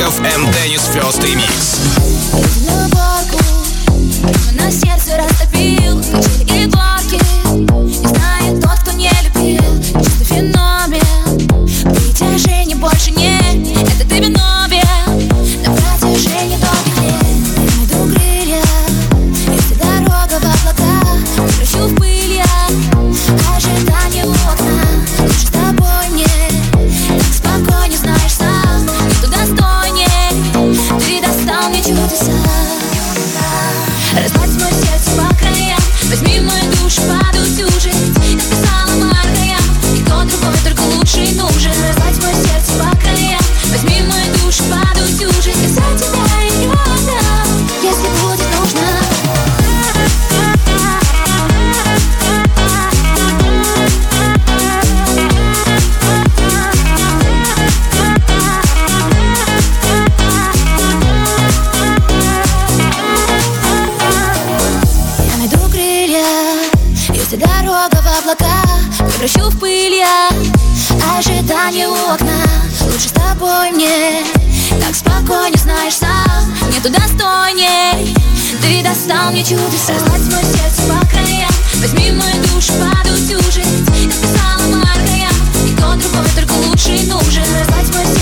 Волков and Dennis First Remix. На сердце растопил качели и горки. Не знает тот, кто не любил. Чисто феномен. Притяжения больше нет. Это ты виновен. На протяжении долгих лет я найду крылья. Если дорога в облаках, превращу в пыль я. Ожидание у окна. Лучше с тобой мне. Так спокойнее, знаешь сам. Нету достойней. Ты достал мне чудеса. Разбавь мое сердце по краям. Возьми мою душу под утюжить. Я сказала Маркая. Никто другой, только лучший нужен. Разбавь мое сердце по краям. Возьми мою душу под утюжить. Я за тебя ее отдам, если будет нужно. Если дорога в облаках, превращу в пыль я. Ожидание у окна. Лучше с тобой мне. Так спокойнее, знаешь сам. Нету достойней. Ты достал мне чудеса. Разбавь мое сердце по краям. Возьми мою душу под утюжить. Я сказала Маркая. Никто другой, только лучший нужен. Разбавь мое